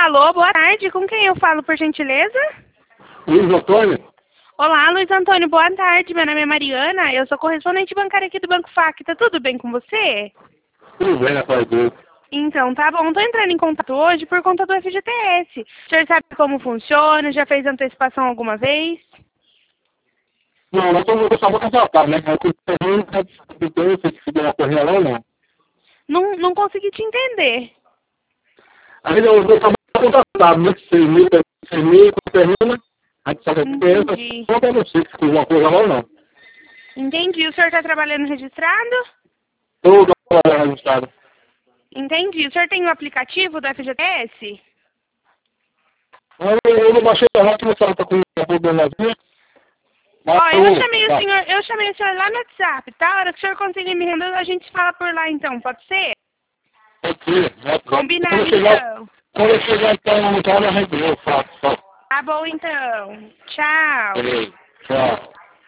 Alô, boa tarde. Com quem eu falo, por gentileza? Luiz Antônio? Olá, Luiz Antônio, boa tarde. Meu nome é Mariana, eu sou correspondente bancária aqui do Banco FAC. Tá tudo bem com você? Tudo bem, rapaz Deus. Então, tá bom. Tô entrando em contato hoje por conta do FGTS. O senhor sabe como funciona? Já fez antecipação alguma vez? Não, nós estamos só contratados, né? Eu tenho certificado na correia lá, não. Não consegui te entender. Aí eu estou contratado, né? 6.000, quando termina, a gente sabe que pensa, Entendi. não tem sei se alguma coisa lá ou não. Entendi. O senhor tá trabalhando registrado? Tudo registrado. Entendi. O senhor tem o aplicativo do FGTS? Eu não baixei a rota, mas ela está com um problemazinho. Mas Ó, eu chamei o senhor lá no WhatsApp, tá? A hora que o senhor conseguir me render, a gente fala por lá então, pode ser? pode ser, né? Combinado então. Quando eu chegar então, no carro, a gente eu faço. Tá bom então. Tchau. Tchau.